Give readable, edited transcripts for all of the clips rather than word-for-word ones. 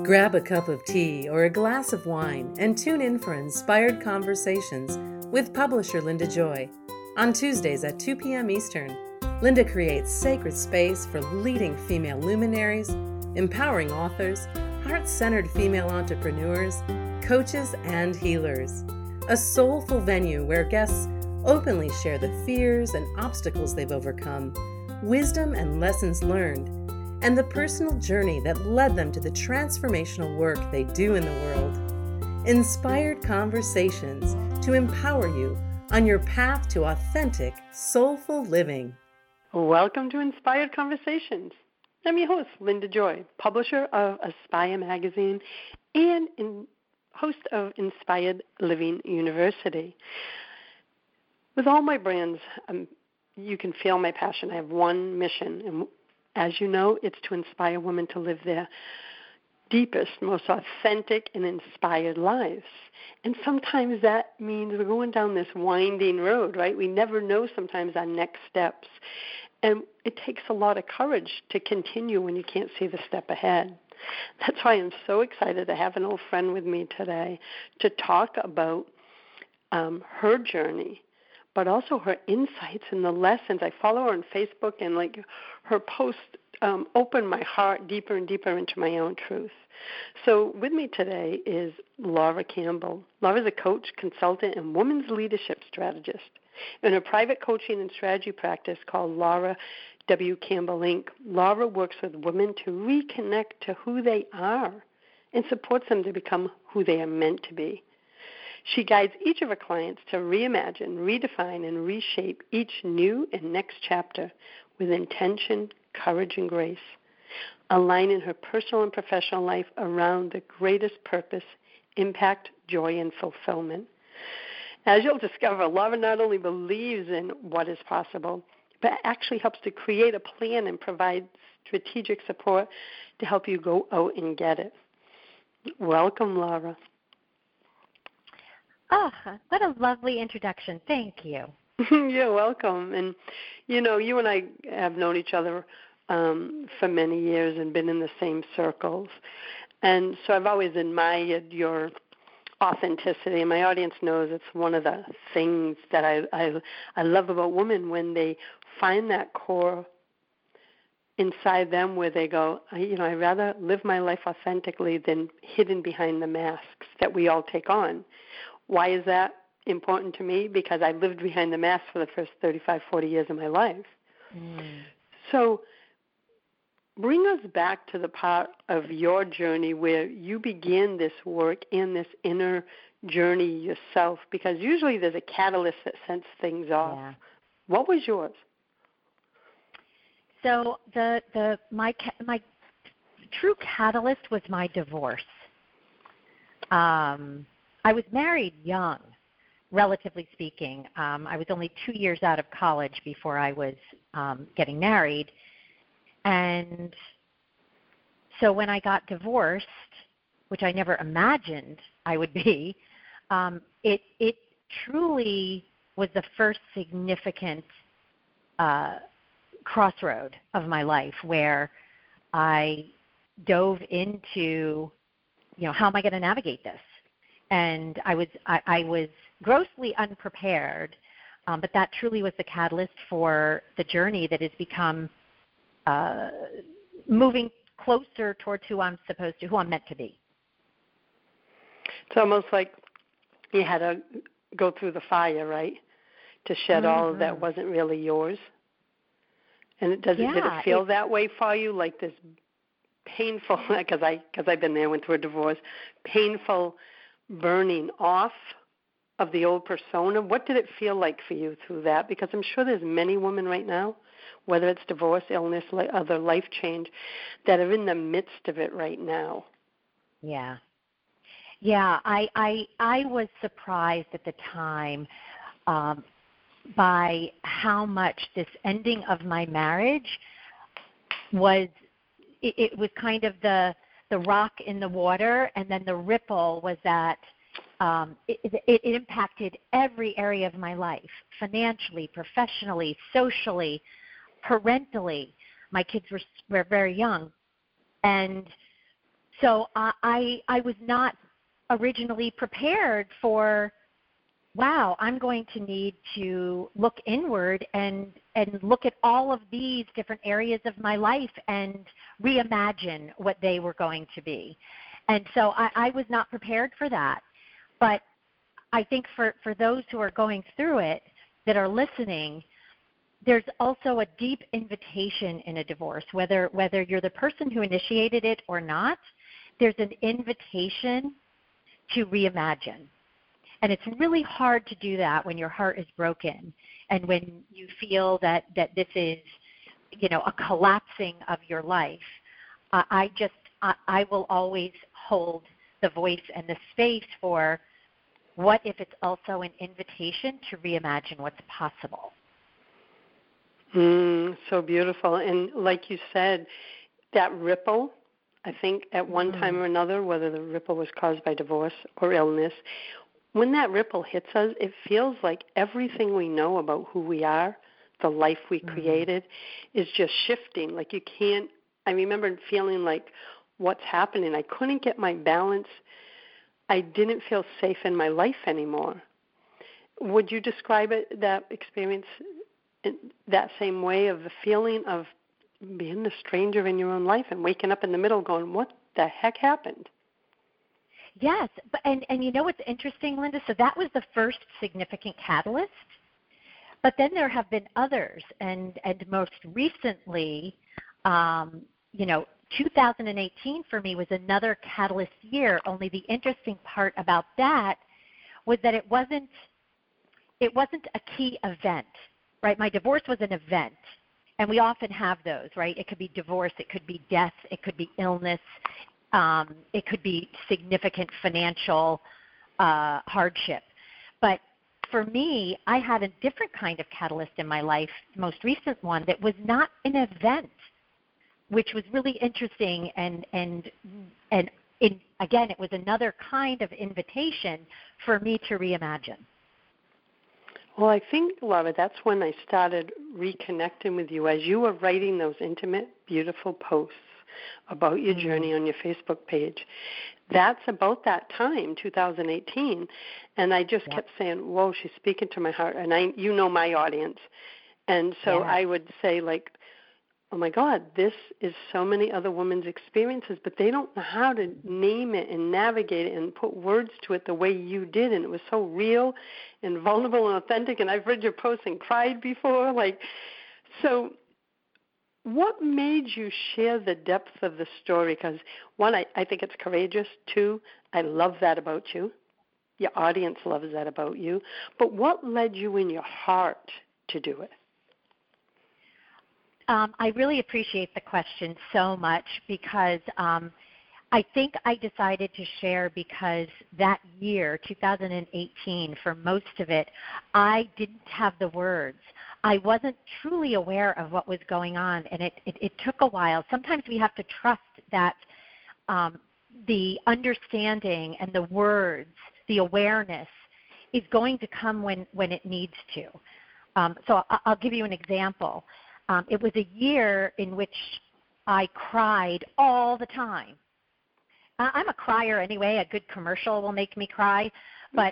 Grab a cup of tea or a glass of wine and tune in for Inspired Conversations with publisher Linda Joy. On Tuesdays at 2 p.m. Eastern, Linda creates sacred space for leading female luminaries, empowering authors, heart-centered female entrepreneurs, coaches, and healers. A soulful venue where guests openly share the fears and obstacles they've overcome, wisdom and lessons learned, and the personal journey that led them to the transformational work they do in the world. Inspired Conversations to empower you on your path to authentic, soulful living. Welcome to Inspired Conversations. I'm your host, Linda Joy, publisher of Aspire Magazine and host of Inspired Living University. With all my brands, you can feel my passion. I have one mission, and as you know, it's to inspire women to live their deepest, most authentic and inspired lives. And sometimes that means we're going down this winding road, right? We never know sometimes our next steps. And it takes a lot of courage to continue when you can't see the step ahead. That's why I'm so excited to have an old friend with me today to talk about her journey, but also her insights and the lessons. I follow her on Facebook, and her posts open my heart deeper and deeper into my own truth. So with me today is Laura Campbell. Laura is a coach, consultant, and women's leadership strategist. In her private coaching and strategy practice called Laura W. Campbell Inc., Laura works with women to reconnect to who they are and supports them to become who they are meant to be. She guides each of her clients to reimagine, redefine, and reshape each new and next chapter with intention, courage, and grace, aligning her personal and professional life around the greatest purpose, impact, joy, and fulfillment. As you'll discover, Laura not only believes in what is possible, but actually helps to create a plan and provide strategic support to help you go out and get it. Welcome, Laura. Oh, what a lovely introduction. Thank you. You're welcome. And, you and I have known each other for many years and been in the same circles. And so I've always admired your authenticity, and my audience knows it's one of the things that I love about women when they find that core inside them where they go, I'd rather live my life authentically than hidden behind the masks that we all take on. Why is that important to me? Because I lived behind the mask for the first 35, 40 years of my life. So bring us back to the part of your journey where you began this work in this inner journey yourself, because usually there's a catalyst that sets things off. Yeah. What was yours? So my true catalyst was my divorce. I was married young, relatively speaking. I was only 2 years out of college before I was getting married. And so when I got divorced, which I never imagined I would be, it truly was the first significant crossroad of my life where I dove into, how am I going to navigate this? And I was grossly unprepared, but that truly was the catalyst for the journey that has become moving closer towards who I'm meant to be. It's almost like you had to go through the fire, right, to shed all of that wasn't really yours. And did it feel that way for you, like this painful, because I've been there, went through a divorce, painful burning off of the old persona? What did it feel like for you through that? Because I'm sure there's many women right now, whether it's divorce, illness, other life change, that are in the midst of it right now. Yeah. Yeah, I was surprised at the time by how much this ending of my marriage was, it was kind of the rock in the water, and then the ripple was that it impacted every area of my life, financially, professionally, socially, parentally. My kids were very young. And So I was not originally prepared for, wow, I'm going to need to look inward and look at all of these different areas of my life and reimagine what they were going to be. And so I was not prepared for that. But I think for those who are going through it that are listening, there's also a deep invitation in a divorce, whether you're the person who initiated it or not. There's an invitation to reimagine. And it's really hard to do that when your heart is broken and when you feel that this is, a collapsing of your life. I will always hold the voice and the space for what if it's also an invitation to reimagine what's possible. So beautiful. And like you said, that ripple, I think at one time or another, whether the ripple was caused by divorce or illness, when that ripple hits us, it feels like everything we know about who we are, the life we created, is just shifting. Like you can't, I remember feeling like, what's happening? I couldn't get my balance. I didn't feel safe in my life anymore. Would you describe that experience in that same way, of the feeling of being a stranger in your own life and waking up in the middle going, what the heck happened? Yes, and you know what's interesting, Linda? So that was the first significant catalyst, but then there have been others, and most recently, 2018 for me was another catalyst year. Only the interesting part about that was that it wasn't a key event, right? My divorce was an event, and we often have those, right? It could be divorce, it could be death, it could be illness. It could be significant financial hardship. But for me, I had a different kind of catalyst in my life, the most recent one, that was not an event, which was really interesting. And again, it was another kind of invitation for me to reimagine. Well, I think, Laura, that's when I started reconnecting with you as you were writing those intimate, beautiful posts about your journey on your Facebook page. That's about that time, 2018, and I just kept saying, whoa, she's speaking to my heart, and my audience, and so I would say, like, oh my God, this is so many other women's experiences, but they don't know how to name it and navigate it and put words to it the way you did, and it was so real and vulnerable and authentic, and I've read your posts and cried before, so what made you share the depth of the story? Because, one, I think it's courageous. Two, I love that about you. Your audience loves that about you. But what led you in your heart to do it? I really appreciate the question so much because I think I decided to share because that year, 2018, for most of it, I didn't have the words. I wasn't truly aware of what was going on, and it took a while. Sometimes we have to trust that the understanding and the words, the awareness, is going to come when it needs to. So I'll give you an example. It was a year in which I cried all the time. I'm a crier anyway. A good commercial will make me cry. But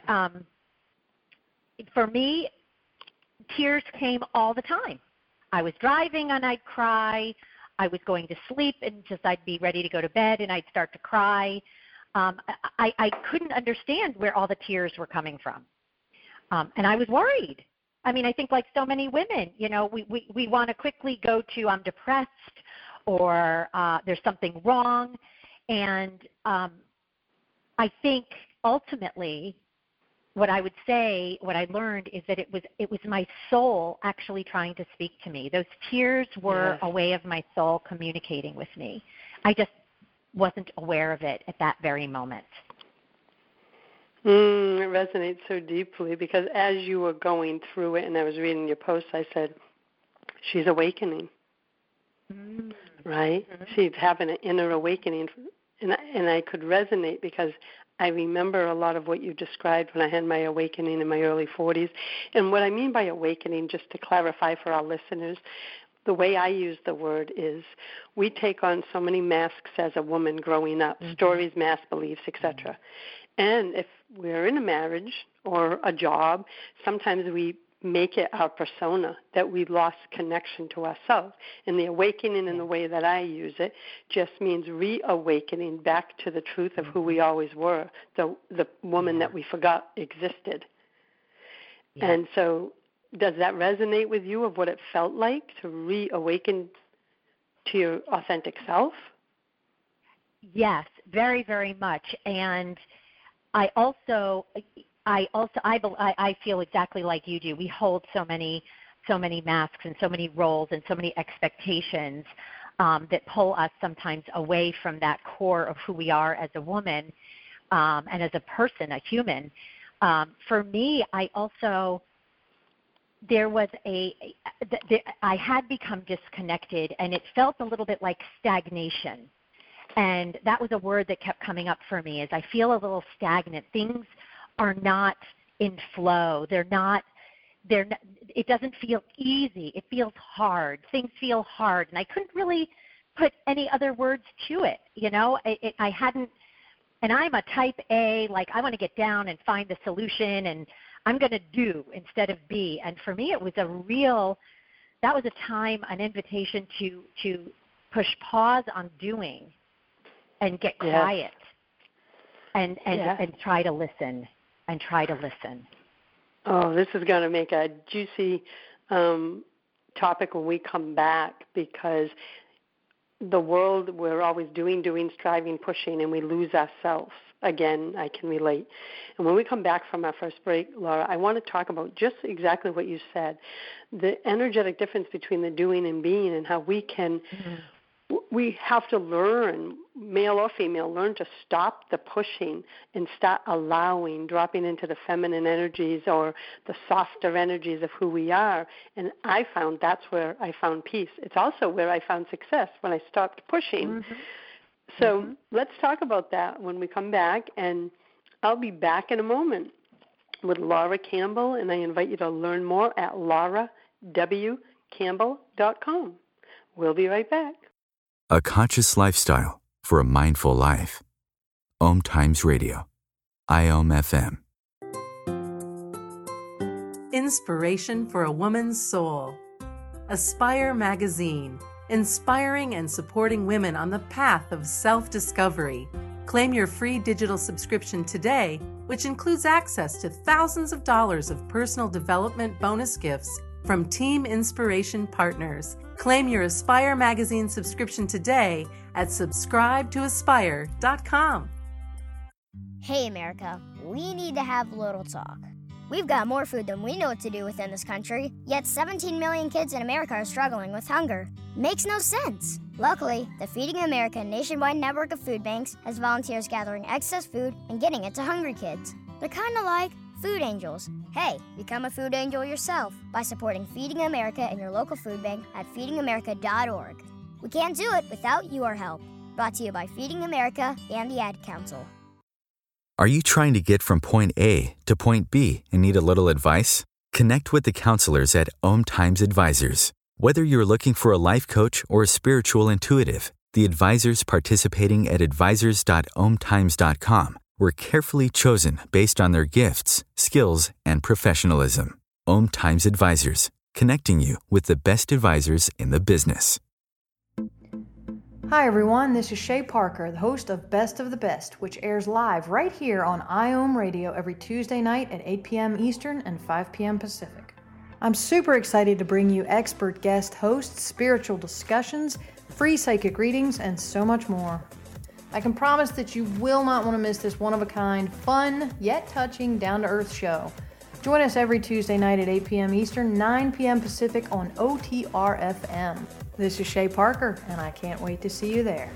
for me, tears came all the time. I was driving and I'd cry. I was going to sleep and I'd be ready to go to bed and I'd start to cry. I couldn't understand where all the tears were coming from. And I was worried. I mean, I think like so many women, we want to quickly go to I'm depressed or there's something wrong. And I think ultimately what I would say, what I learned is that it was my soul actually trying to speak to me. Those tears were a way of my soul communicating with me. I just wasn't aware of it at that very moment. It resonates so deeply because as you were going through it and I was reading your post, I said, she's awakening, right? Mm-hmm. She's having an inner awakening. And I could resonate because I remember a lot of what you described when I had my awakening in my early 40s. And what I mean by awakening, just to clarify for our listeners, the way I use the word is we take on so many masks as a woman growing up, stories, mass beliefs, etc. And if we're in a marriage or a job, sometimes we make it our persona that we lost connection to ourselves. And the awakening in the way that I use it just means reawakening back to the truth of who we always were, the woman that we forgot existed. Yeah. And so does that resonate with you of what it felt like to reawaken to your authentic self? Yes, very, very much. And I feel exactly like you do. We hold so many masks and so many roles and so many expectations that pull us sometimes away from that core of who we are as a woman and as a person, a human. For me, I had become disconnected, and it felt a little bit like stagnation. And that was a word that kept coming up for me, is I feel a little stagnant. Things are not in flow. It doesn't feel easy. It feels hard. Things feel hard. And I couldn't really put any other words to it. I hadn't, and I'm a type A, like I want to get down and find the solution, and I'm going to do instead of be. And for me, it was that was a time, an invitation to push pause on doing and get quiet and try to listen. Oh, this is going to make a juicy topic when we come back, because the world, we're always doing, striving, pushing, and we lose ourselves. Again, I can relate. And when we come back from our first break, Laura, I want to talk about just exactly what you said, the energetic difference between the doing and being, and how we can we have to learn, male or female, learn to stop the pushing and start allowing, dropping into the feminine energies or the softer energies of who we are. And I found that's where I found peace. It's also where I found success, when I stopped pushing. So let's talk about that when we come back, and I'll be back in a moment with Laura Campbell, and I invite you to learn more at laurawcampbell.com. We'll be right back. A conscious lifestyle for a mindful life. Om Times Radio. IOM FM. Inspiration for a woman's soul. Aspire Magazine, inspiring and supporting women on the path of self-discovery. Claim your free digital subscription today, which includes access to thousands of dollars of personal development bonus gifts from Team Inspiration partners. Claim your Aspire Magazine subscription today at subscribetoaspire.com. Hey, America, we need to have a little talk. We've got more food than we know what to do with in this country, yet 17 million kids in America are struggling with hunger. Makes no sense. Luckily, the Feeding America nationwide network of food banks has volunteers gathering excess food and getting it to hungry kids. They're kind of like food angels. Hey, become a food angel yourself by supporting Feeding America in your local food bank at feedingamerica.org. We can't do it without your help. Brought to you by Feeding America and the Ad Council. Are you trying to get from point A to point B and need a little advice? Connect with the counselors at Om Times Advisors. Whether you're looking for a life coach or a spiritual intuitive, the advisors participating at advisors.omtimes.com were carefully chosen based on their gifts, skills, and professionalism. Om Times Advisors, connecting you with the best advisors in the business. Hi everyone, this is Shay Parker, the host of Best of the Best, which airs live right here on IOM Radio every Tuesday night at 8 p.m. Eastern and 5 p.m. Pacific. I'm super excited to bring you expert guest hosts, spiritual discussions, free psychic readings, and so much more. I can promise that you will not want to miss this one-of-a-kind, fun, yet touching, down-to-earth show. Join us every Tuesday night at 8 p.m. Eastern, 9 p.m. Pacific on OTR-FM. This is Shay Parker, and I can't wait to see you there.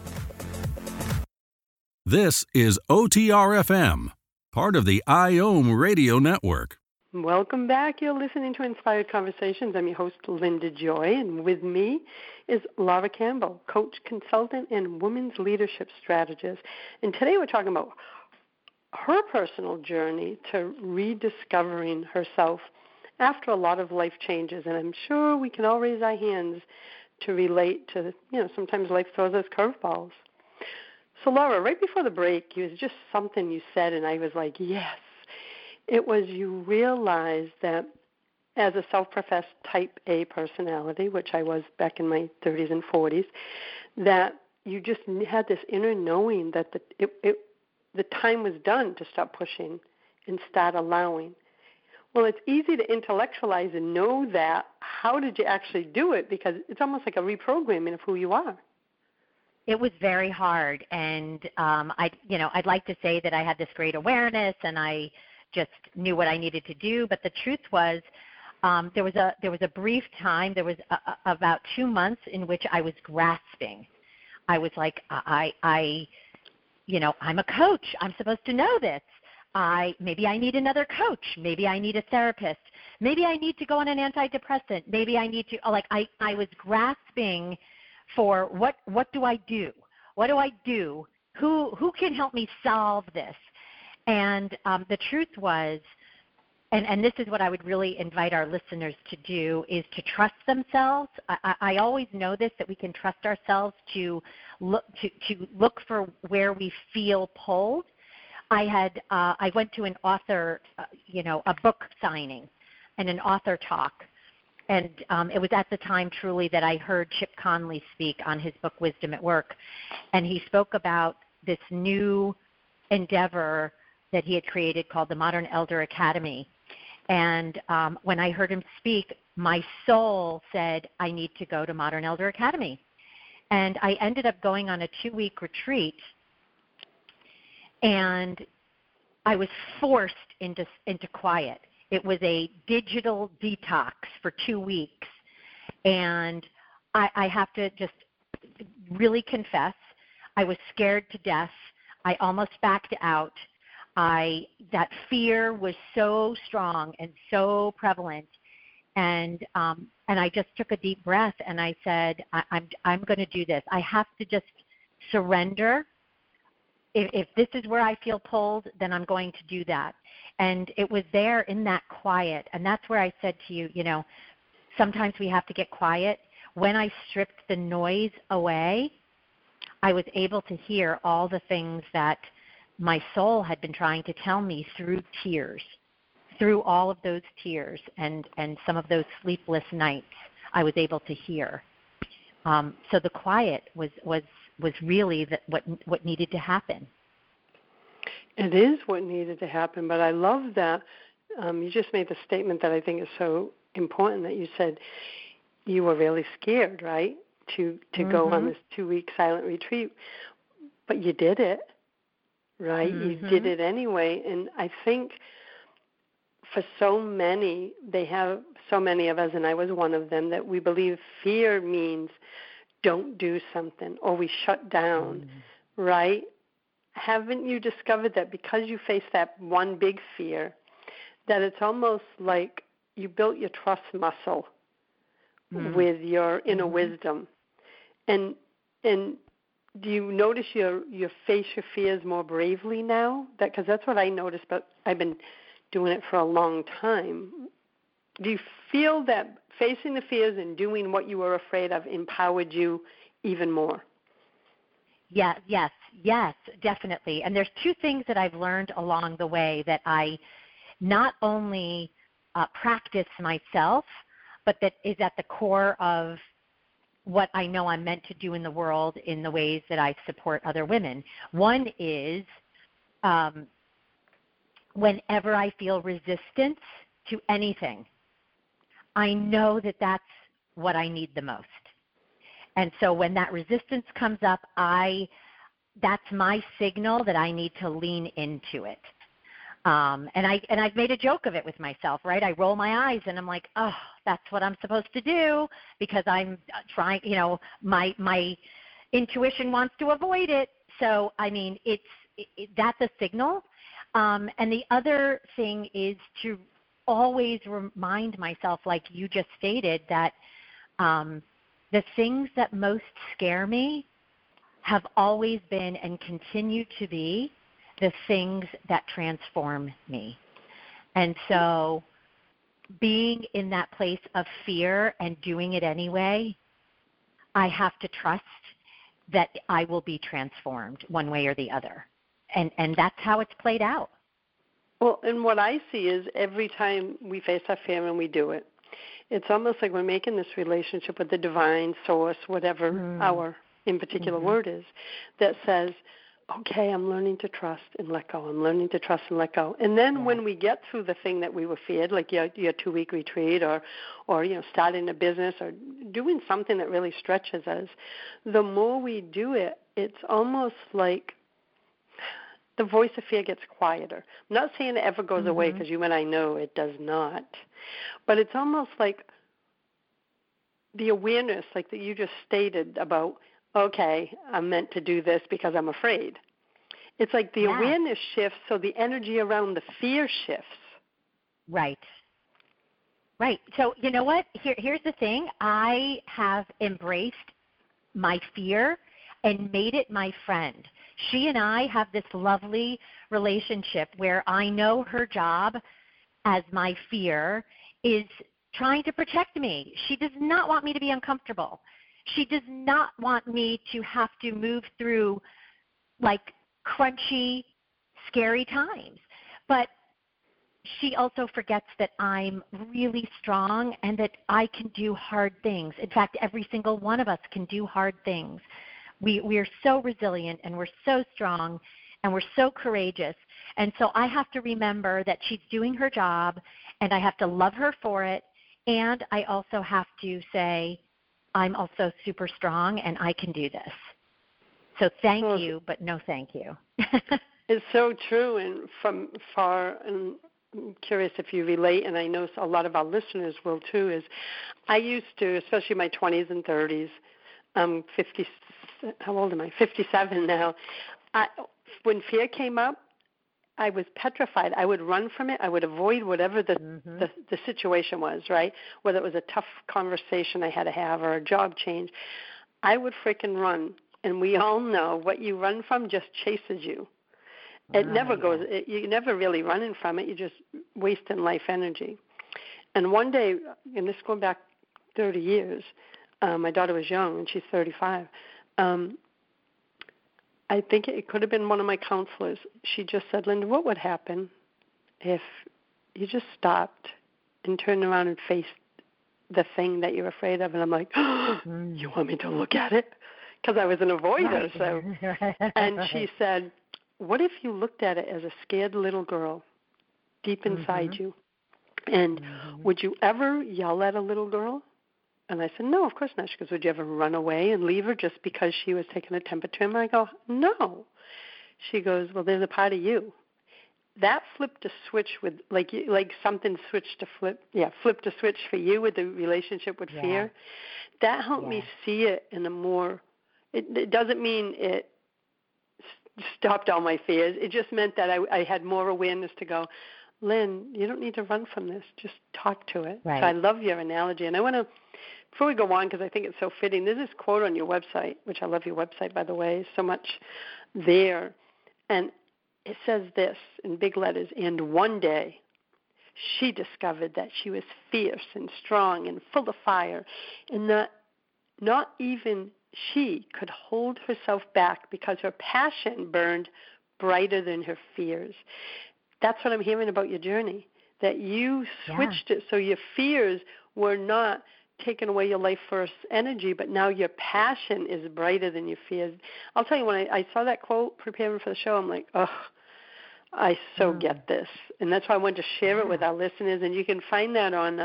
This is OTR-FM, part of the IOM Radio Network. Welcome back. You're listening to Inspired Conversations. I'm your host, Linda Joy, and with me is Laura Campbell, coach, consultant, and women's leadership strategist. And today we're talking about her personal journey to rediscovering herself after a lot of life changes, and I'm sure we can all raise our hands to relate to, sometimes life throws us curveballs. So, Laura, right before the break, it was just something you said, and I was like, yes. It was you realized that as a self-professed type A personality, which I was back in my 30s and 40s, that you just had this inner knowing that the time was done to stop pushing and start allowing. Well, it's easy to intellectualize and know that. How did you actually do it? Because it's almost like a reprogramming of who you are. It was very hard, and I'd like to say that I had this great awareness and I just knew what I needed to do. But the truth was, there was a brief time. There was about 2 months in which I was grasping. I was like, I'm a coach. I'm supposed to know this. Maybe I need another coach. Maybe I need a therapist. Maybe I need to go on an antidepressant. Maybe I need to, I was grasping for what do I do? What do I do? Who can help me solve this? And the truth was, and this is what I would really invite our listeners to do, is to trust themselves. I always know this, that we can trust ourselves to look for where we feel pulled. I went to an author, a book signing and an author talk. And it was at the time truly that I heard Chip Conley speak on his book, Wisdom at Work. And he spoke about this new endeavor that he had created called the Modern Elder Academy. And when I heard him speak, my soul said, I need to go to Modern Elder Academy. And I ended up going on a 2-week retreat. And I was forced into quiet. It was a digital detox for 2 weeks. And I have to just really confess, I was scared to death. I almost backed out. That fear was so strong and so prevalent. And I just took a deep breath and I said, I'm going to do this. I have to just surrender. If this is where I feel pulled, then I'm going to do that. And it was there in that quiet. And that's where I said to you, sometimes we have to get quiet. When I stripped the noise away, I was able to hear all the things that my soul had been trying to tell me through tears, through all of those tears and some of those sleepless nights I was able to hear. So the quiet was really what needed to happen. It is what needed to happen, but I love that you just made the statement that I think is so important, that you said you were really scared, right, to go on this 2-week silent retreat, but you did it, right? You did it anyway, and I think for so many, they have so many of us, and I was one of them, that we believe fear means don't do something or we shut down, right? Haven't you discovered that because you face that one big fear, that it's almost like you built your trust muscle with your inner wisdom? And do you notice you face your fears more bravely now? Because that's what I noticed, but I've been doing it for a long time. Do you feel that facing the fears and doing what you were afraid of empowered you even more? Yes, definitely. And there's 2 things that I've learned along the way that I not only practice myself, but that is at the core of what I know I'm meant to do in the world in the ways that I support other women. One is whenever I feel resistance to anything, I know that that's what I need the most. And so when that resistance comes up, that's my signal that I need to lean into it. And I've made a joke of it with myself, right? I roll my eyes and I'm like, oh, that's what I'm supposed to do because I'm trying, my intuition wants to avoid it. So, I mean, that's a signal. And the other thing is to always remind myself, like you just stated, that the things that most scare me have always been and continue to be the things that transform me. And so being in that place of fear and doing it anyway, I have to trust that I will be transformed one way or the other. And that's how it's played out. Well, and what I see is every time we face our fear and we do it, it's almost like we're making this relationship with the divine source, whatever our in particular word is, that says, okay, I'm learning to trust and let go. I'm learning to trust and let go. And then when we get through the thing that we were feared, like your 2-week retreat or starting a business or doing something that really stretches us, the more we do it, it's almost like the voice of fear gets quieter. I'm not saying it ever goes away, because you and I know it does not. But it's almost like the awareness, like that you just stated about, okay, I'm meant to do this because I'm afraid. It's like the awareness shifts, so the energy around the fear shifts. Right. Right. So you know what? Here's the thing. I have embraced my fear and made it my friend. She and I have this lovely relationship where I know her job as my fear is trying to protect me. She does not want me to be uncomfortable. She does not want me to have to move through like crunchy, scary times. But she also forgets that I'm really strong and that I can do hard things. In fact, every single one of us can do hard things. We are so resilient and we're so strong and we're so courageous. And so I have to remember that she's doing her job and I have to love her for it. And I also have to say, I'm also super strong and I can do this. So thank you, but no thank you. It's so true. And from far, and I'm curious if you relate, and I know a lot of our listeners will too, is I used to, especially in my 20s and 30s, I'm 50, how old am I? 57 now. When fear came up, I was petrified. I would run from it. I would avoid whatever the situation was, right? Whether it was a tough conversation I had to have or a job change. I would freaking run. And we all know what you run from just chases you. It never goes, you're never really running from it. You're just wasting life energy. And one day, and this is going back 30 years, my daughter was young and she's 35. I think it could have been one of my counselors. She just said, Linda, what would happen if you just stopped and turned around and faced the thing that you're afraid of? And I'm like, you want me to look at it? Because I was an avoider. So, and she said, what if you looked at it as a scared little girl deep inside you? And would you ever yell at a little girl? And I said, no, of course not. She goes, would you ever run away and leave her just because she was taking a temperature? And I go, no. She goes, well, there's a part of you. That flipped a switch with, like something switched to flipped a switch for you with the relationship with fear. That helped me see it in a more, it doesn't mean it stopped all my fears. It just meant that I had more awareness to go, Lynn, you don't need to run from this. Just talk to it. Right. So I love your analogy. And I want to, before we go on, because I think it's so fitting, there's this quote on your website, which I love your website, by the way, so much there. And it says this in big letters, and one day she discovered that she was fierce and strong and full of fire, and that not even she could hold herself back because her passion burned brighter than her fears. That's what I'm hearing about your journey, that you switched it so your fears were not taking away your life force energy, but now your passion is brighter than your fears. I'll tell you, when I saw that quote preparing for the show, I'm like, oh, I so get this. And that's why I wanted to share it with our listeners. And you can find that on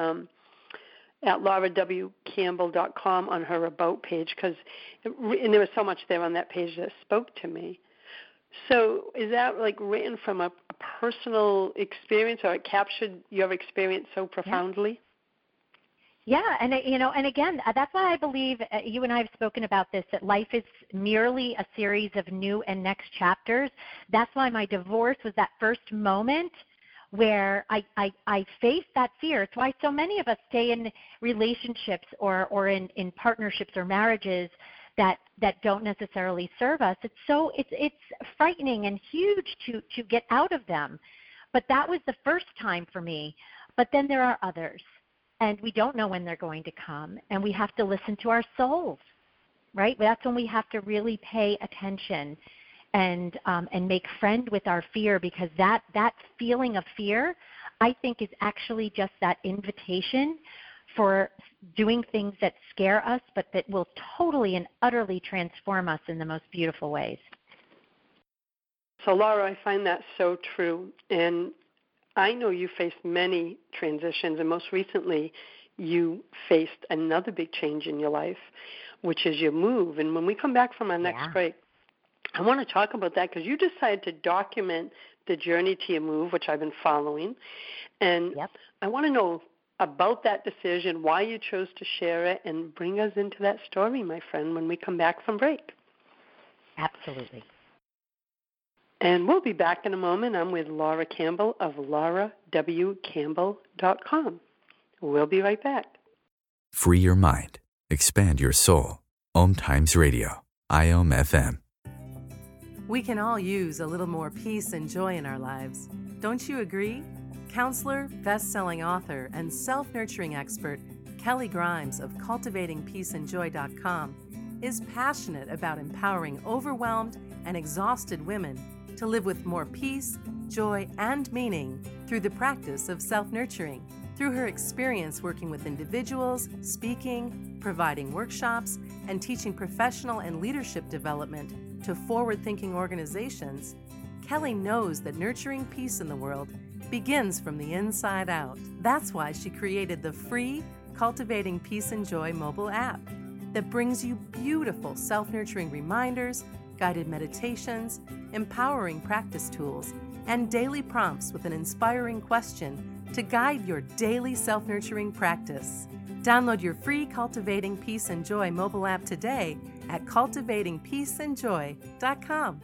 at laurawcampbell.com on her About page, and there was so much there on that page that spoke to me. So is that like written from a personal experience, or it captured your experience so profoundly? Yeah, and and again, that's why I believe you and I have spoken about this, that life is merely a series of new and next chapters. That's why my divorce was that first moment where I faced that fear. It's why so many of us stay in relationships or in partnerships or marriages that don't necessarily serve us. It's frightening and huge to get out of them. But that was the first time for me. But then there are others, and we don't know when they're going to come, and we have to listen to our souls, right? That's when we have to really pay attention and make friend with our fear, because that feeling of fear, I think, is actually just that invitation for doing things that scare us, but that will totally and utterly transform us in the most beautiful ways. So, Laura, I find that so true. And I know you faced many transitions, and most recently you faced another big change in your life, which is your move. And when we come back from our next break, I want to talk about that, because you decided to document the journey to your move, which I've been following. And I want to know about that decision, why you chose to share it, and bring us into that story, my friend, when we come back from break. Absolutely. And we'll be back in a moment. I'm with Laura Campbell of laurawcampbell.com. We'll be right back. Free your mind. Expand your soul. Om Times Radio. IOM FM. We can all use a little more peace and joy in our lives. Don't you agree? Counselor, best-selling author, and self-nurturing expert Kelly Grimes of CultivatingPeaceandJoy.com is passionate about empowering overwhelmed and exhausted women to live with more peace, joy, and meaning through the practice of self-nurturing. Through her experience working with individuals, speaking, providing workshops, and teaching professional and leadership development to forward-thinking organizations, Kelly knows that nurturing peace in the world begins from the inside out. That's why she created the free Cultivating Peace and Joy mobile app that brings you beautiful self-nurturing reminders, guided meditations, empowering practice tools, and daily prompts with an inspiring question to guide your daily self-nurturing practice. Download your free Cultivating Peace and Joy mobile app today at cultivatingpeaceandjoy.com.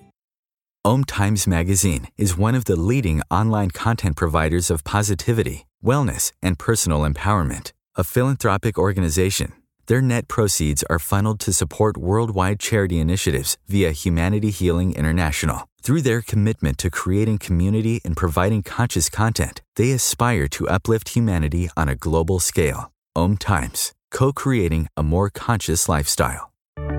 Om Times Magazine is one of the leading online content providers of positivity, wellness, and personal empowerment. A philanthropic organization, their net proceeds are funneled to support worldwide charity initiatives via Humanity Healing International. Through their commitment to creating community and providing conscious content, they aspire to uplift humanity on a global scale. Om Times, co-creating a more conscious lifestyle.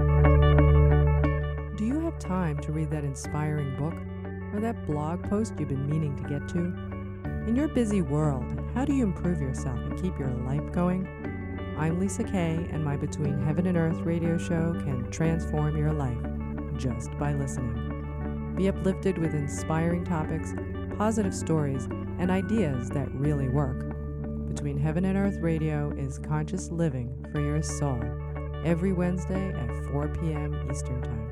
Do you have time to read that inspiring book or that blog post you've been meaning to get to? In your busy world, how do you improve yourself and keep your life going? I'm Lisa Kay, and my Between Heaven and Earth radio show can transform your life just by listening. Be uplifted with inspiring topics, positive stories, and ideas that really work. Between Heaven and Earth radio is conscious living for your soul, every Wednesday at 4 p.m. Eastern Time.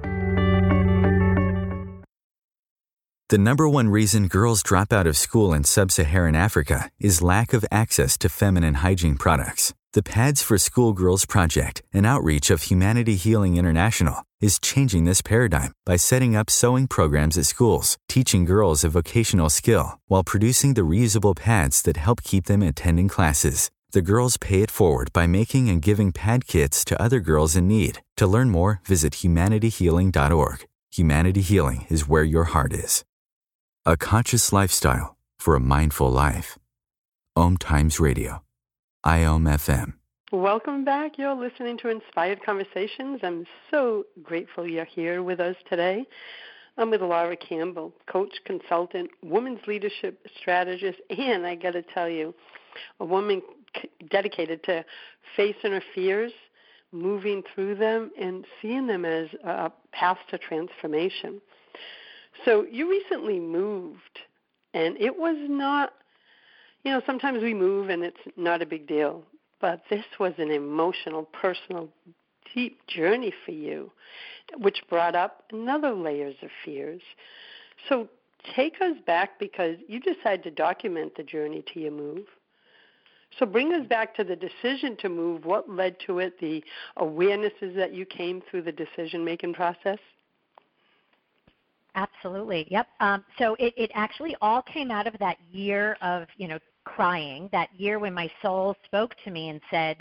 The number one reason girls drop out of school in sub-Saharan Africa is lack of access to feminine hygiene products. The Pads for Schoolgirls Project, an outreach of Humanity Healing International, is changing this paradigm by setting up sewing programs at schools, teaching girls a vocational skill, while producing the reusable pads that help keep them attending classes. The girls pay it forward by making and giving pad kits to other girls in need. To learn more, visit humanityhealing.org. Humanity Healing is where your heart is. A conscious lifestyle for a mindful life. Om Times Radio. IOM FM. Welcome back. You're listening to Inspired Conversations. I'm so grateful you're here with us today. I'm with Laura Campbell, coach, consultant, women's leadership strategist, and I got to tell you, a woman dedicated to facing her fears, moving through them, and seeing them as a path to transformation. So you recently moved, and it was not, sometimes we move and it's not a big deal, but this was an emotional, personal, deep journey for you, which brought up another layers of fears. So take us back, because you decided to document the journey to your move. So bring us back to the decision to move. What led to it, the awarenesses that you came through the decision-making process? Absolutely. Yep. So it actually all came out of that year of, crying, that year when my soul spoke to me and said,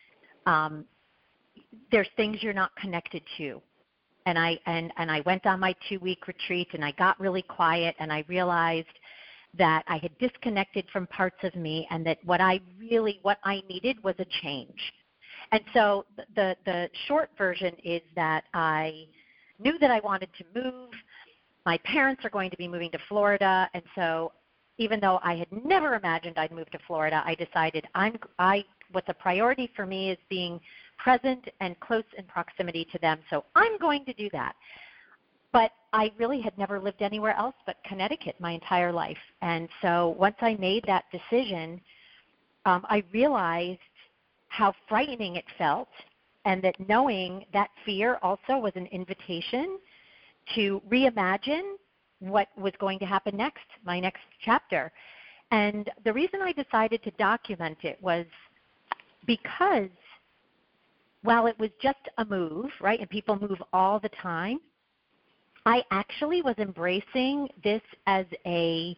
there's things you're not connected to. And I went on my 2-week retreat, and I got really quiet, and I realized that I had disconnected from parts of me, and that what I needed was a change. And so the short version is that I knew that I wanted to move. My parents are going to be moving to Florida, and so even though I had never imagined I'd move to Florida, I decided what's a priority for me is being present and close in proximity to them, so I'm going to do that. But I really had never lived anywhere else but Connecticut my entire life. And so once I made that decision, I realized how frightening it felt, and that knowing that fear also was an invitation to reimagine what was going to happen next, my next chapter. And the reason I decided to document it was because while it was just a move, right, and people move all the time, I actually was embracing this as the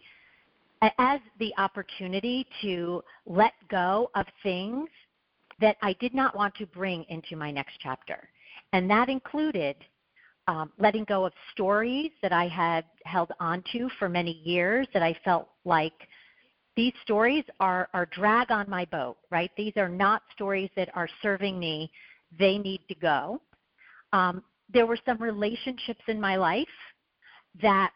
opportunity to let go of things that I did not want to bring into my next chapter. And that included letting go of stories that I had held onto for many years, that I felt like these stories are drag on my boat, right? These are not stories that are serving me. They need to go. There were some relationships in my life that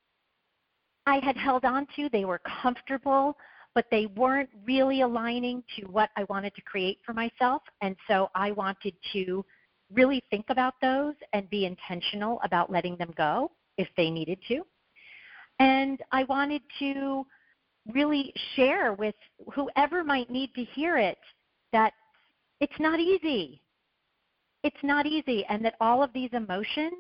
I had held on to. They were comfortable, but they weren't really aligning to what I wanted to create for myself. And so I wanted to really think about those and be intentional about letting them go if they needed to. And I wanted to really share with whoever might need to hear it that it's not easy. It's not easy, and that all of these emotions,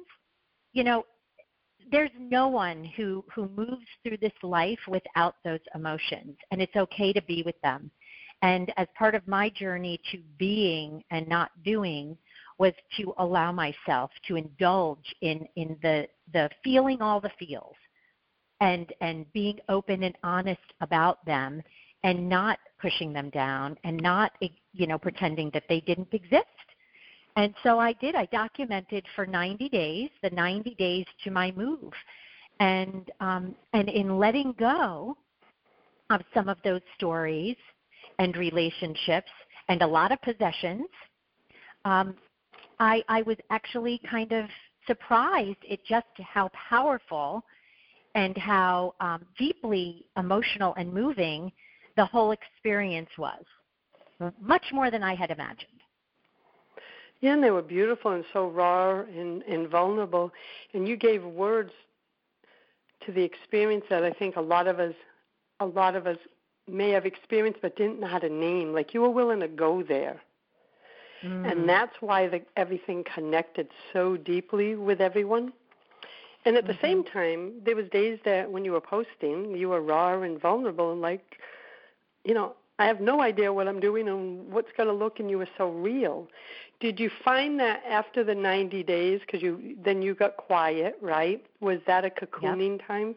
there's no one who moves through this life without those emotions, and it's okay to be with them. And as part of my journey to being and not doing was to allow myself to indulge in the feeling all the feels, and being open and honest about them, and not pushing them down, and not pretending that they didn't exist. And so I did. I documented for 90 days, the 90 days to my move. And in letting go of some of those stories and relationships and a lot of possessions, I was actually kind of surprised at just how powerful and how deeply emotional and moving the whole experience was, much more than I had imagined. Yeah, and they were beautiful and so raw and vulnerable. And you gave words to the experience that I think a lot of us may have experienced but didn't know how to name. Like, you were willing to go there. And that's why everything connected so deeply with everyone. And at the same time, there was days that when you were posting, you were raw and vulnerable and like, I have no idea what I'm doing and what's going to look, and you were so real. Did you find that after the 90 days, because then you got quiet, right? Was that a cocooning time?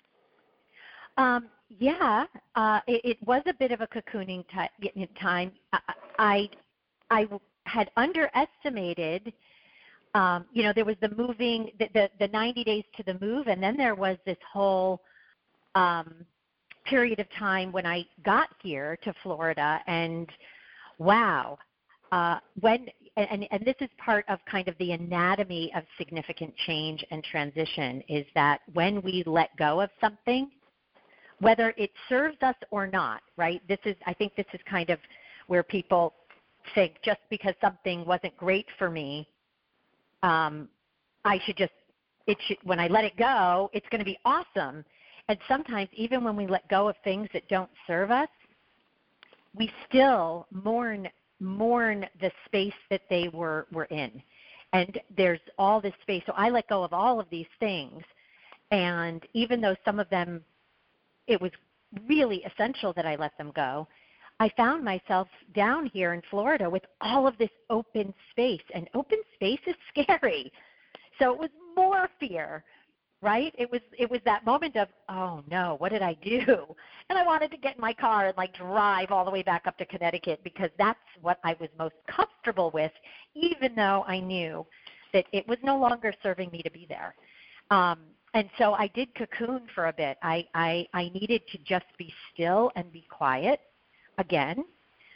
Yeah, it was a bit of a cocooning time. I had underestimated, there was the moving, the 90 days to the move, and then there was this whole period of time when I got here to Florida, and wow, and this is part of kind of the anatomy of significant change and transition, is that when we let go of something, whether it serves us or not, right? I think this is kind of where people think just because something wasn't great for me, when I let it go, it's going to be awesome. And sometimes even when we let go of things that don't serve us, we still mourn the space that they were in. And there's all this space. So I let go of all of these things. And even though some of them, it was really essential that I let them go, I found myself down here in Florida with all of this open space. And open space is scary. So it was more fear. Right? It was that moment of, oh no, what did I do? And I wanted to get in my car and drive all the way back up to Connecticut, because that's what I was most comfortable with, even though I knew that it was no longer serving me to be there. And so I did cocoon for a bit. I needed to just be still and be quiet again.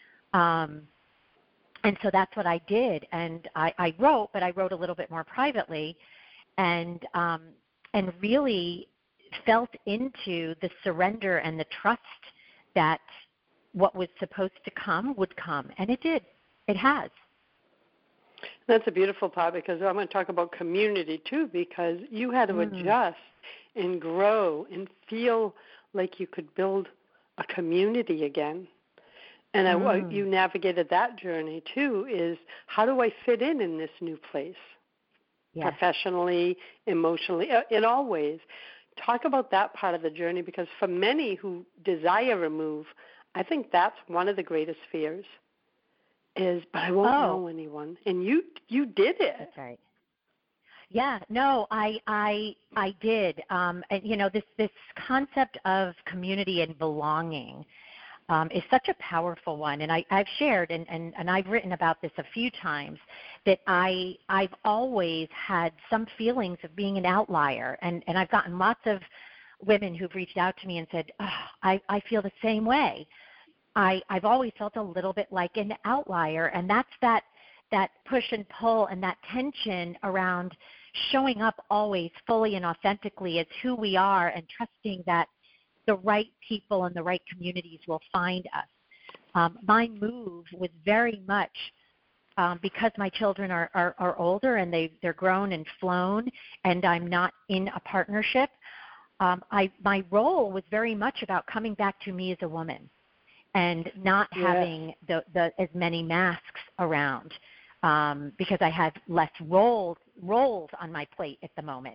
And so that's what I did. And I wrote, but I wrote a little bit more privately, and really felt into the surrender and the trust that what was supposed to come would come. And it did. It has. That's a beautiful part, because I'm going to talk about community too, because you had to adjust and grow and feel like you could build a community again. And you navigated that journey too, is how do I fit in this new place? Yes. Professionally, emotionally, in all ways. Talk about that part of the journey, because for many who desire a move, I think that's one of the greatest fears is, but I won't know anyone. And you did it. That's right. Yeah, no, I did. And this concept of community and belonging is such a powerful one. And I've shared and I've written about this a few times, that I've always had some feelings of being an outlier. And I've gotten lots of women who've reached out to me and said, I feel the same way. I've always felt a little bit like an outlier, and that's that push and pull and that tension around showing up always fully and authentically as who we are, and trusting that the right people and the right communities will find us. My move was very much because my children are older and they're grown and flown, and I'm not in a partnership. My role was very much about coming back to me as a woman, and not having the as many masks around, because I had less roles on my plate at the moment.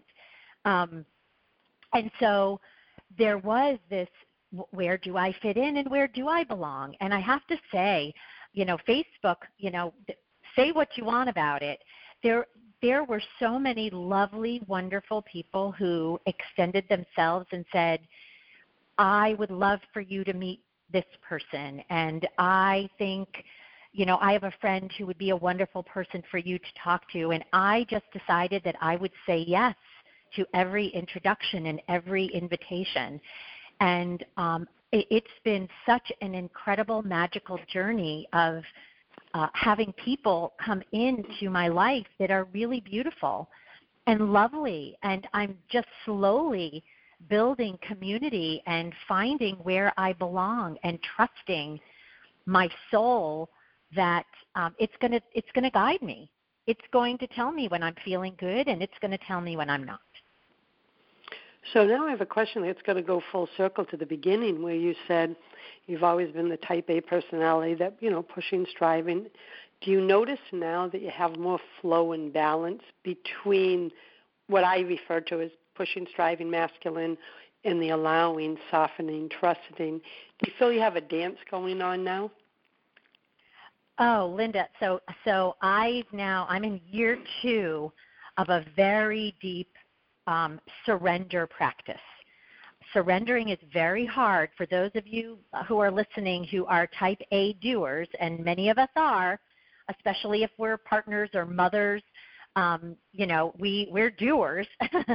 And so there was this, where do I fit in and where do I belong? And I have to say, Facebook, say what you want about it. There were so many lovely, wonderful people who extended themselves and said, I would love for you to meet this person, and I think, I have a friend who would be a wonderful person for you to talk to. And I just decided that I would say yes to every introduction and every invitation. And it's been such an incredible, magical journey of having people come into my life that are really beautiful and lovely. And I'm just slowly building community and finding where I belong, and trusting my soul that it's going to guide me. It's going to tell me when I'm feeling good, and it's going to tell me when I'm not. So now I have a question that's going to go full circle to the beginning, where you said you've always been the type A personality that, pushing, striving. Do you notice now that you have more flow and balance between what I refer to as pushing, striving, masculine, and the allowing, softening, trusting? Do you feel you have a dance going on now? Oh, Linda, so I'm in year 2 of a very deep surrender practice. Surrendering is very hard for those of you who are listening who are type A doers, and many of us are, especially if we're partners or mothers. We're doers.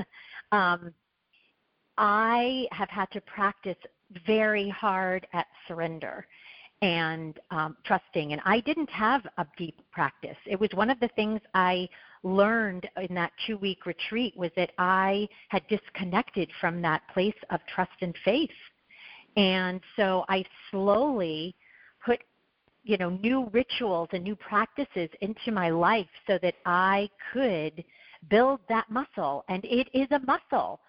I have had to practice very hard at surrender and trusting, and I didn't have a deep practice. It was one of the things I learned in that 2-week retreat, was that I had disconnected from that place of trust and faith. And so I slowly put new rituals and new practices into my life so that I could build that muscle. And it is a muscle.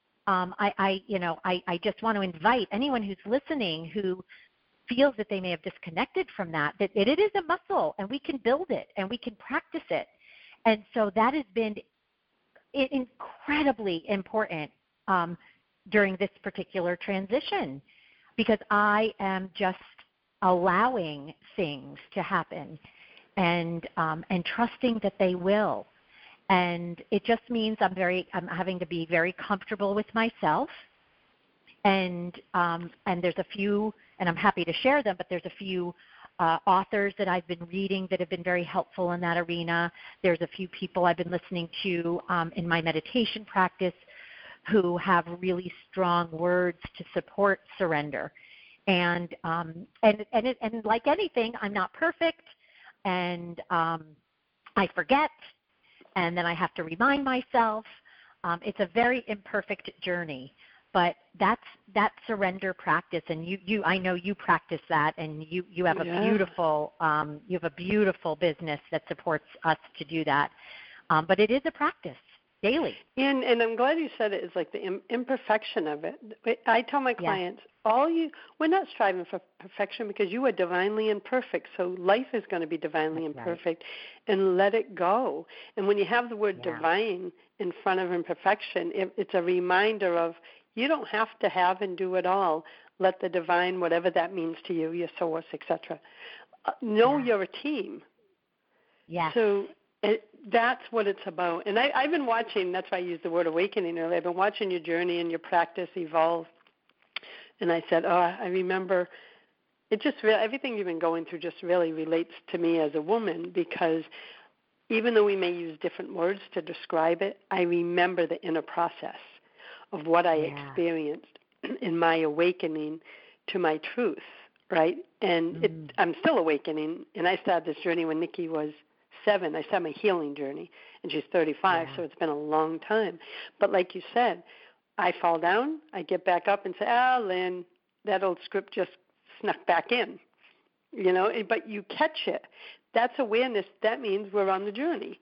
I just want to invite anyone who's listening who feels that they may have disconnected from that it is a muscle, and we can build it and we can practice it. And so that has been incredibly important during this particular transition, because I am just allowing things to happen and trusting that they will. And it just means I'm having to be very comfortable with myself. And there's a few, and I'm happy to share them, but there's a few authors that I've been reading that have been very helpful in that arena. There's a few people I've been listening to in my meditation practice who have really strong words to support surrender. And like anything, I'm not perfect, and I forget, and then I have to remind myself. It's a very imperfect journey, but that's that surrender practice, and I know you practice that, and you have a beautiful business that supports us to do that. But it is a practice daily. And I'm glad you said it. It's like the imperfection of it. I tell my clients, we're not striving for perfection because you are divinely imperfect. So life is going to be divinely imperfect, and let it go. And when you have the word divine in front of imperfection, it's a reminder of you don't have to have and do it all. Let the divine, whatever that means to you, your source, etc. Know you're a team. Yeah. So that's what it's about. And I've been watching, that's why I used the word awakening earlier. I've been watching your journey and your practice evolve. And I said, I remember it just really, everything you've been going through just really relates to me as a woman, because even though we may use different words to describe it, I remember the inner process of what I experienced in my awakening to my truth, right? And I'm still awakening, and I started this journey when Nikki was 7. I started my healing journey, and she's 35, so it's been a long time. But like you said, I fall down, I get back up and say, Lynn, that old script just snuck back in, but you catch it. That's awareness. That means we're on the journey.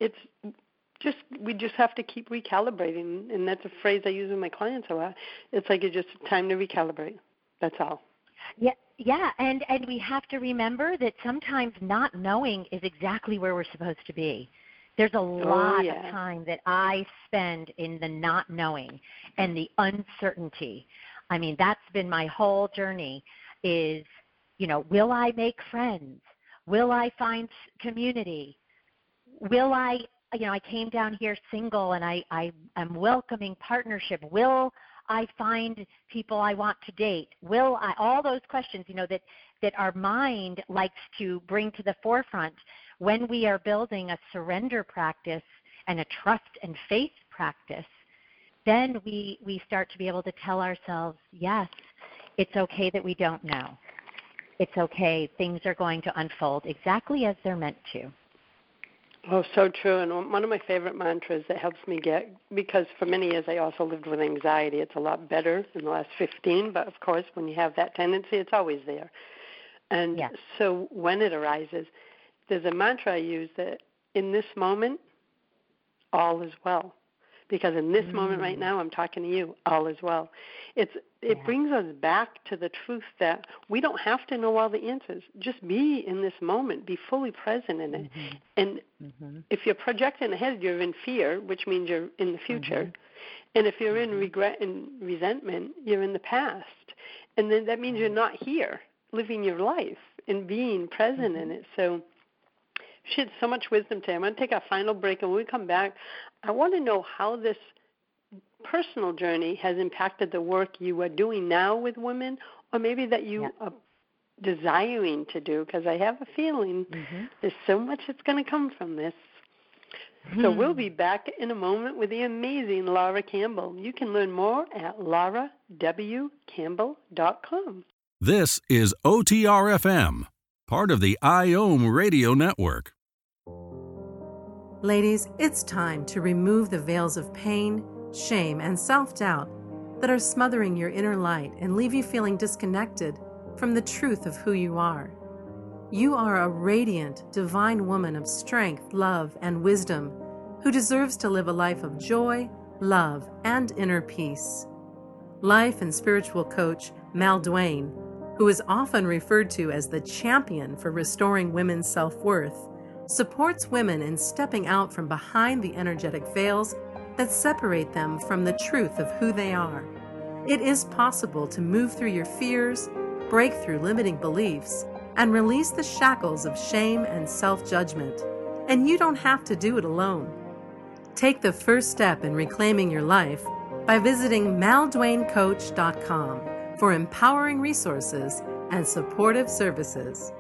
We just have to keep recalibrating, and that's a phrase I use with my clients a lot. It's like it's just time to recalibrate. That's all. Yeah, and we have to remember that sometimes not knowing is exactly where we're supposed to be. There's a lot of time that I spend in the not knowing and the uncertainty. I mean, that's been my whole journey is, will I make friends? Will I find community? Will I came down here single, and I am welcoming partnership. Will I find people I want to date? Will I? All those questions, that our mind likes to bring to the forefront when we are building a surrender practice and a trust and faith practice. Then we start to be able to tell ourselves, yes, it's okay that we don't know. It's okay. Things are going to unfold exactly as they're meant to. Oh, so true. And one of my favorite mantras that helps me because for many years I also lived with anxiety. It's a lot better in the last 15, but of course when you have that tendency, it's always there. And so when it arises, there's a mantra I use that in this moment, all is well. Because in this moment right now, I'm talking to you, all is well. It brings us back to the truth that we don't have to know all the answers. Just be in this moment. Be fully present in it. And if you're projecting ahead, you're in fear, which means you're in the future. And if you're in regret and resentment, you're in the past. And then that means you're not here living your life and being present in it. So she had so much wisdom today. I'm going to take our final break, and when we come back, I want to know how this personal journey has impacted the work you are doing now with women, or maybe that you are desiring to do, because I have a feeling there's so much that's going to come from this. So we'll be back in a moment with the amazing Laura Campbell. You can learn more at laurawcampbell.com. This is OTR-FM, part of the IOM Radio Network. Ladies, it's time to remove the veils of pain, shame, and self-doubt that are smothering your inner light and leave you feeling disconnected from the truth of who you are. You are a radiant, divine woman of strength, love, and wisdom who deserves to live a life of joy, love, and inner peace. Life and spiritual coach Mal Duane, who is often referred to as the champion for restoring women's self-worth, supports women in stepping out from behind the energetic veils that separate them from the truth of who they are. It is possible to move through your fears, break through limiting beliefs, and release the shackles of shame and self-judgment. And you don't have to do it alone. Take the first step in reclaiming your life by visiting malduanecoach.com for empowering resources and supportive services.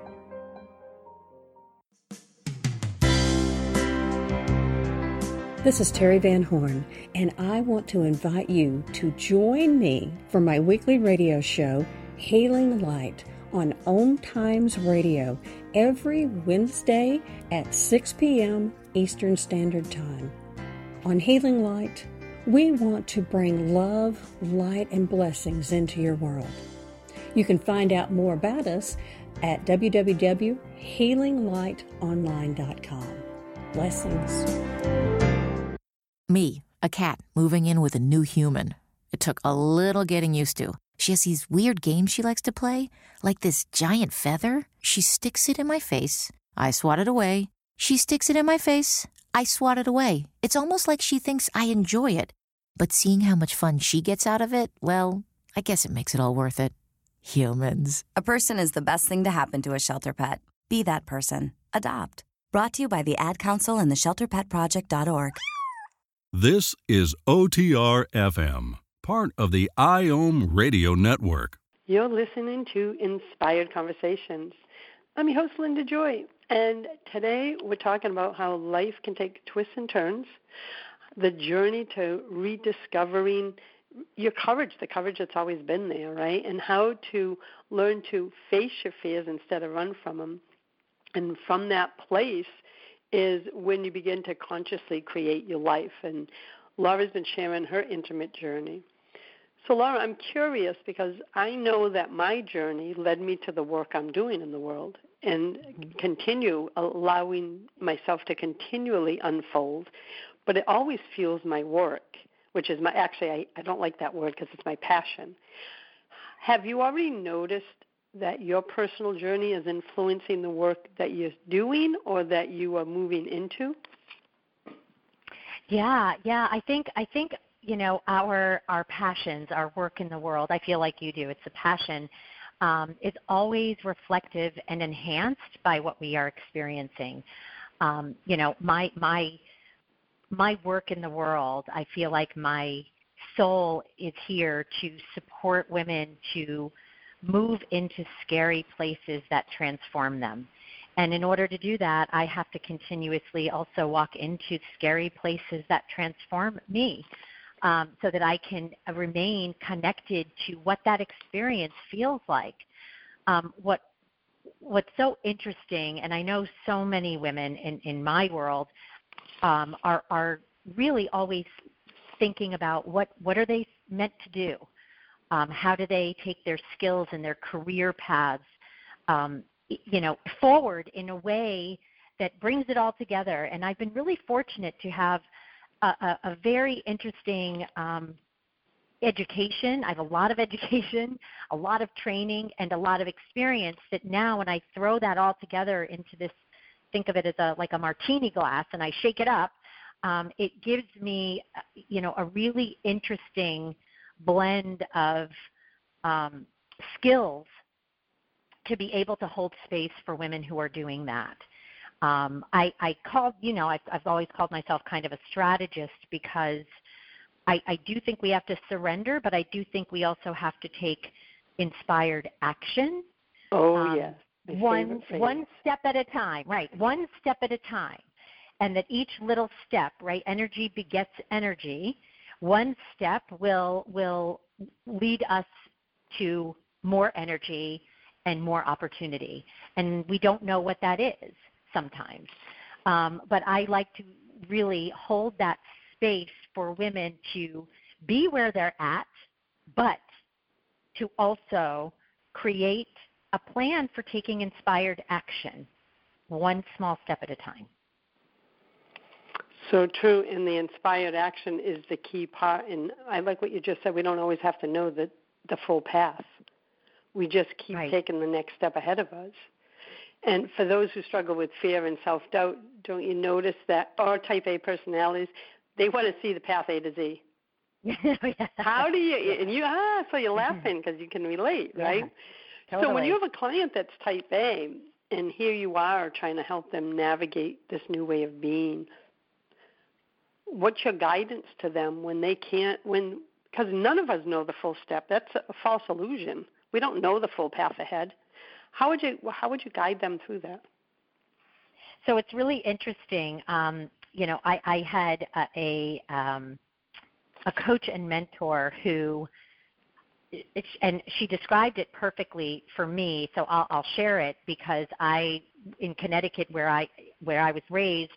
This is Terry Van Horn, and I want to invite you to join me for my weekly radio show, Hailing Light, on Om Times Radio, every Wednesday at 6 p.m. Eastern Standard Time. On Hailing Light, we want to bring love, light, and blessings into your world. You can find out more about us at www.healinglightonline.com. Blessings. Me, a cat, moving in with a new human. It took a little getting used to. She has these weird games she likes to play, like this giant feather. She sticks it in my face. I swat it away. She sticks it in my face. I swat it away. It's almost like she thinks I enjoy it. But seeing how much fun she gets out of it, well, I guess it makes it all worth it. Humans. A person is the best thing to happen to a shelter pet. Be that person. Adopt. Brought to you by the Ad Council and the ShelterPetProject.org. This is OTR FM, part of the IOM Radio Network. You're listening to Inspired Conversations. I'm your host, Linda Joy, and today we're talking about how life can take twists and turns, the journey to rediscovering your courage, the courage that's always been there, right, and how to learn to face your fears instead of run from them. And from that place is when you begin to consciously create your life. And Laura's been sharing her intimate journey. So, Laura, I'm curious because I know that my journey led me to the work I'm doing in the world and continue allowing myself to continually unfold. But it always fuels my work, which is my, actually, I don't like that word because it's my passion. Have you already noticed that your personal journey is influencing the work that you're doing or that you are moving into? Yeah. I think you know, our passions, our work in the world, I feel like you do, it's a passion, is always reflective and enhanced by what we are experiencing. You know, my work in the world, I feel like my soul is here to support women to move into scary places that transform them. And in order to do that, I have to continuously also walk into scary places that transform me, so that I can remain connected to what that experience feels like. What's so interesting, and I know so many women in my world are really always thinking about what are they meant to do? How do they take their skills and their career paths, you know, forward in a way that brings it all together? And I've been really fortunate to have a very interesting education. I have a lot of education, a lot of training, and a lot of experience that now when I throw that all together into this, think of it as like a martini glass, and I shake it up, it gives me, you know, a really interesting blend of skills to be able to hold space for women who are doing that. I called, you know, I've always called myself kind of a strategist because I do think we have to surrender, but I do think we also have to take inspired action. Oh, yes. One step at a time, right, one step at a time. And that each little step, right, energy begets energy. One step will lead us to more energy and more opportunity. And we don't know what that is sometimes. But I like to really hold that space for women to be where they're at, but to also create a plan for taking inspired action, one small step at a time. So true, and the inspired action is the key part. And I like what you just said. We don't always have to know the full path. We just keep taking the next step ahead of us. And for those who struggle with fear and self-doubt, don't you notice that our type A personalities, they want to see the path A to Z. How do you, and you, so you're laughing because you can relate, right? Totally. So when you have a client that's type A, and here you are trying to help them navigate this new way of being, what's your guidance to them when they can't, because none of us know the full step. That's a false illusion. We don't know the full path ahead. How would you guide them through that? So it's really interesting. I had a coach and mentor who, and she described it perfectly for me. So I'll share it because in Connecticut, where I was raised,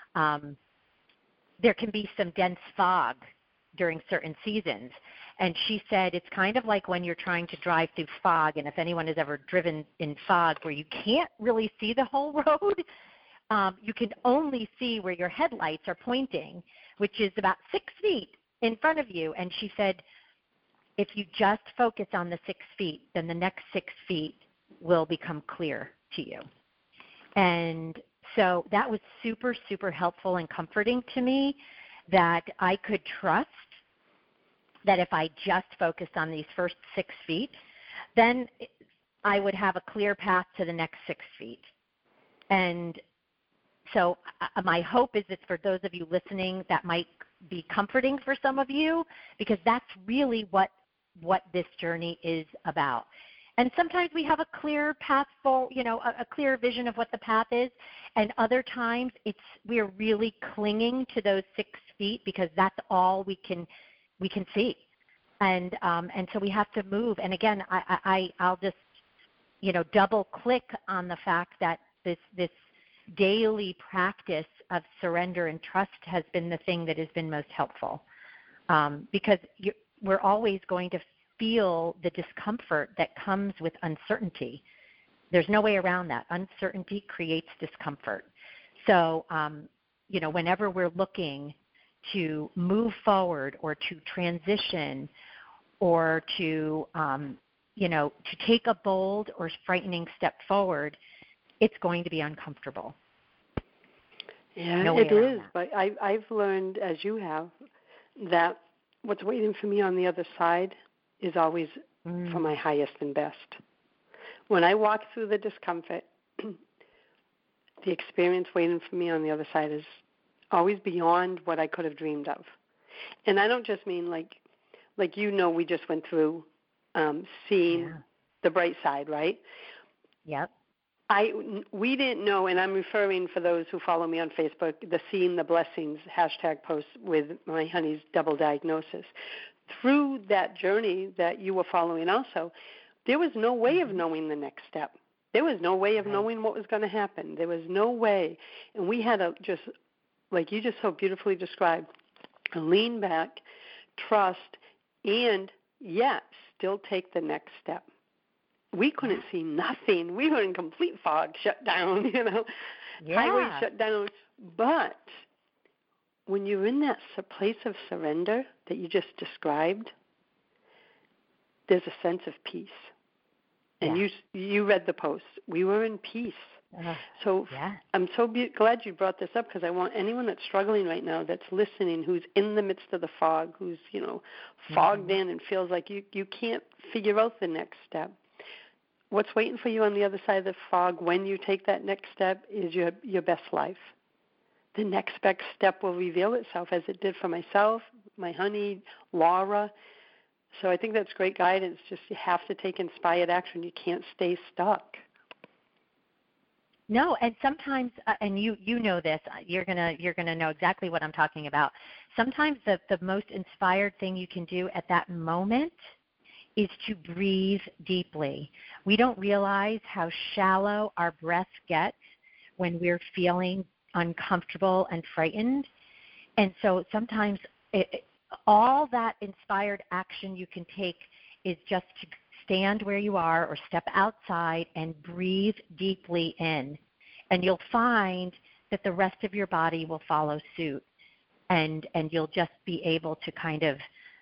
there can be some dense fog during certain seasons. And she said it's kind of like when you're trying to drive through fog, and if anyone has ever driven in fog where you can't really see the whole road, you can only see where your headlights are pointing, which is about 6 feet in front of you. And she said, if you just focus on the 6 feet, then the next 6 feet will become clear to you. And so that was super, super helpful and comforting to me, that I could trust that if I just focused on these first 6 feet, then I would have a clear path to the next 6 feet. And so my hope is that for those of you listening, that might be comforting for some of you, because that's really what this journey is about. And sometimes we have a clear path for, a clear vision of what the path is, and other times we're really clinging to those 6 feet because that's all we can see. And so we have to move. And again, I'll just, double click on the fact that this daily practice of surrender and trust has been the thing that has been most helpful, because we're always going to feel the discomfort that comes with uncertainty. There's no way around that. Uncertainty creates discomfort. So, whenever we're looking to move forward or to transition or to, to take a bold or frightening step forward, it's going to be uncomfortable. Yeah, no it is. That. But I've learned, as you have, that what's waiting for me on the other side is always for my highest and best. When I walk through the discomfort, the experience waiting for me on the other side is always beyond what I could have dreamed of. And I don't just mean like we just went through seeing the bright side, right? Yep. We didn't know, and I'm referring, for those who follow me on Facebook, the Seeing the Blessings hashtag post with my honey's double diagnosis. Through that journey that you were following also, there was no way of knowing the next step. There was no way of knowing what was going to happen. There was no way. And we had to just, like you just so beautifully described, lean back, trust, and yet still take the next step. We couldn't see nothing. We were in complete fog, shut down, highway shut down. But when you're in that place of surrender that you just described, there's a sense of peace. And you read the post. We were in peace. I'm so glad you brought this up, because I want anyone that's struggling right now, that's listening, who's in the midst of the fog, who's, fogged in and feels like you can't figure out the next step. What's waiting for you on the other side of the fog when you take that next step is your best life. The next best step will reveal itself, as it did for myself, my honey, Laura. So I think that's great guidance. Just you have to take inspired action. You can't stay stuck. No, and sometimes, and you know this, you're gonna know exactly what I'm talking about. Sometimes the most inspired thing you can do at that moment is to breathe deeply. We don't realize how shallow our breaths get when we're feeling uncomfortable and frightened. And so sometimes all that inspired action you can take is just to stand where you are or step outside and breathe deeply in. And you'll find that the rest of your body will follow suit. And you'll just be able to kind of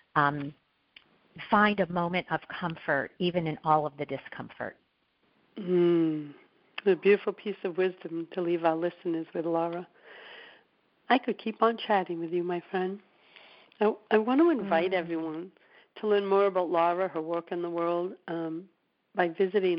find a moment of comfort even in all of the discomfort. A beautiful piece of wisdom to leave our listeners with, Laura. I could keep on chatting with you, my friend. I want to invite everyone to learn more about Laura, her work in the world, by visiting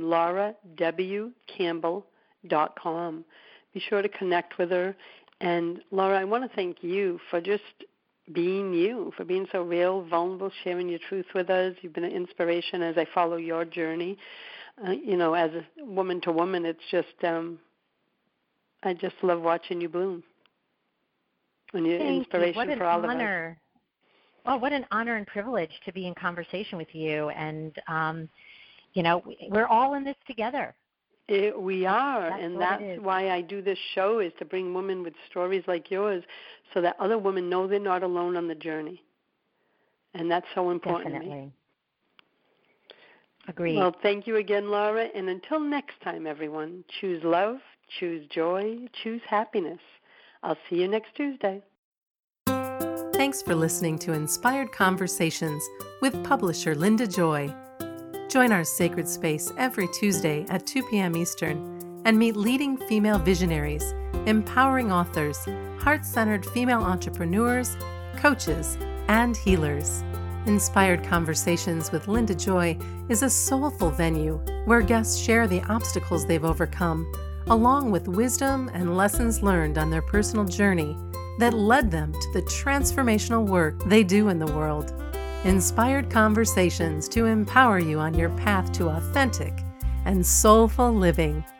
laurawcampbell.com. Be sure to connect with her. And, Laura, I want to thank you for just being you, for being so real, vulnerable, sharing your truth with us. You've been an inspiration as I follow your journey. As a woman to woman, it's just, I just love watching you bloom. and your inspiration for all of us. Oh, what an honor and privilege to be in conversation with you. And, we're all in this together. We are, and that's why I do this show, is to bring women with stories like yours so that other women know they're not alone on the journey. And that's so important to me. Agreed. Well, thank you again, Laura. And until next time, everyone, choose love, choose joy, choose happiness. I'll see you next Tuesday. Thanks for listening to Inspired Conversations with publisher Linda Joy. Join our sacred space every Tuesday at 2 p.m. Eastern and meet leading female visionaries, empowering authors, heart-centered female entrepreneurs, coaches, and healers. Inspired Conversations with Linda Joy is a soulful venue where guests share the obstacles they've overcome, along with wisdom and lessons learned on their personal journey that led them to the transformational work they do in the world. Inspired Conversations to empower you on your path to authentic and soulful living.